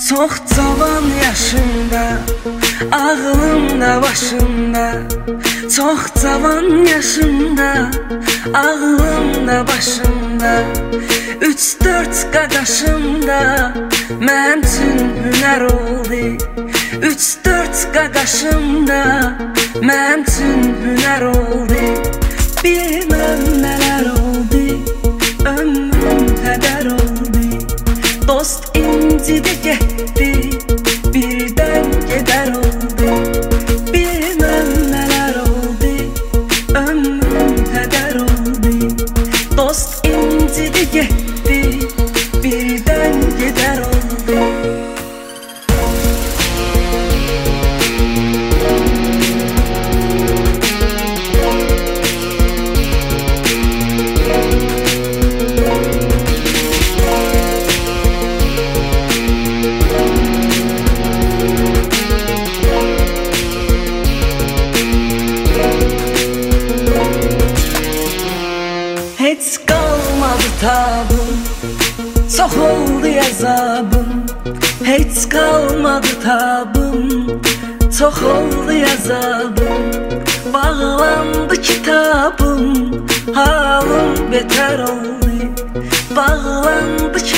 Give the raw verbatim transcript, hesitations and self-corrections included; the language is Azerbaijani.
Çox cavan yaşımda, ağlımda başımda. Çox cavan yaşımda, ağlımda başımda. Üç dört qaqaşımda mənim üçün hünər oldu. Üç dört qaqaşımda mənim üçün hünər oldu. Bilməm nələr oldu, ömrüm hədər oldu. Dost incidi getdi, birdən gedər oldu. Bilməm nələr oldu, ömrüm hədər oldu. Dost incidi getdi, birdən gedər oldu. Heç qalmadı tabım, çox oldu yazabım. Heç qalmadı tabım, çox oldu yazabım. Bağlandı kitabım, halım betər oldu. Bağlandı